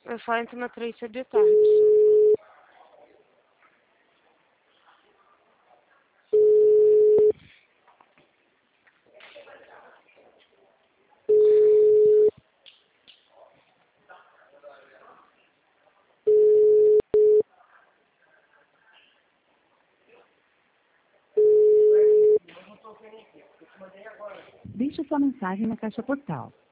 Eu só entro na Tracer de tarde. Deixe sua mensagem na caixa postal.